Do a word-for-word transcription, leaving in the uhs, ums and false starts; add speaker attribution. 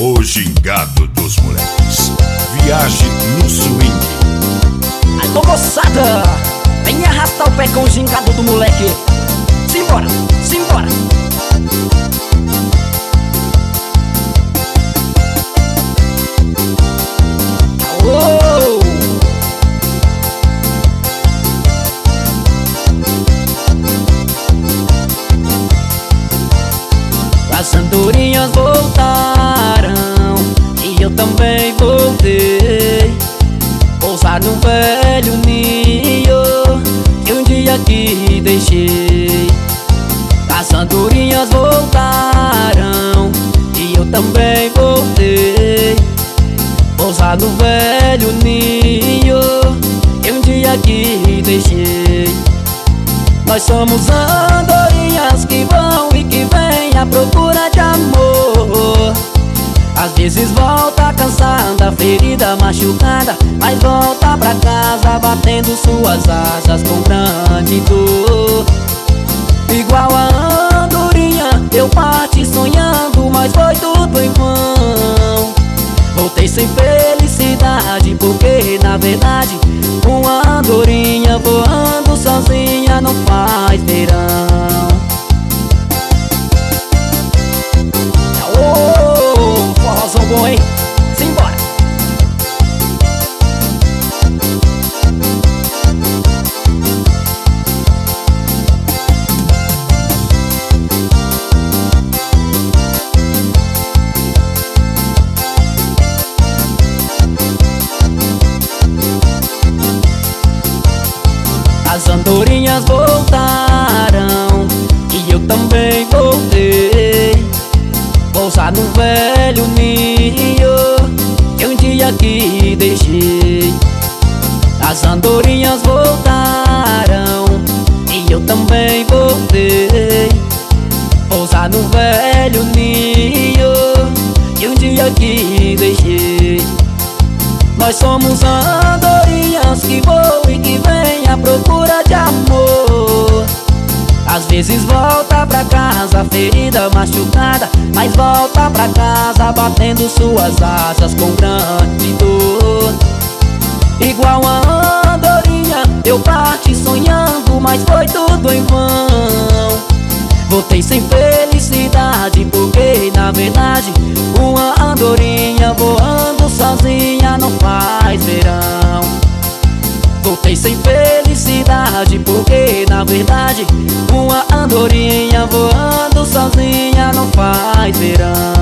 Speaker 1: O gingado dos moleques. Viagem no swing.
Speaker 2: Alô, moçada, vem arrastar o pé com o gingado do moleque. Simbora, simbora. Alô. As andorinhas voltaram e eu também voltei. Pousar num velho ninho que um dia aqui deixei. As andorinhas voltaram e eu também voltei. Pousar no velho ninho que um dia aqui deixei. Nós somos andorinhas que vão e que vêm à procura de amor. Às vezes volta cansada, ferida, machucada, mas volta pra casa batendo suas asas com grande dor. Igual a andorinha, eu parti sonhando, mas foi tudo em vão. Voltei sem felicidade, porque na verdade uma andorinha voando sozinha não faz verão. Ô, forrozão bom, hein? Simbora! As andorinhas voltaram e eu também voltei. Pousar num velho ninho que um dia aqui deixei. As andorinhas voltaram e eu também voltei. Pousar num velho ninho que um dia aqui deixei. Nós somos andorinhas que voam e que vêm à procura de amor. Às vezes volta pra casa ferida, machucada, mas volta pra casa batendo suas asas com grande dor. Igual a andorinha, eu parti sonhando, mas foi tudo em vão. Voltei sem felicidade, porque na verdade uma andorinha voando sozinha não faz verão. Voltei sem felicidade, porque na verdade uma andorinha voando sozinha não faz verão.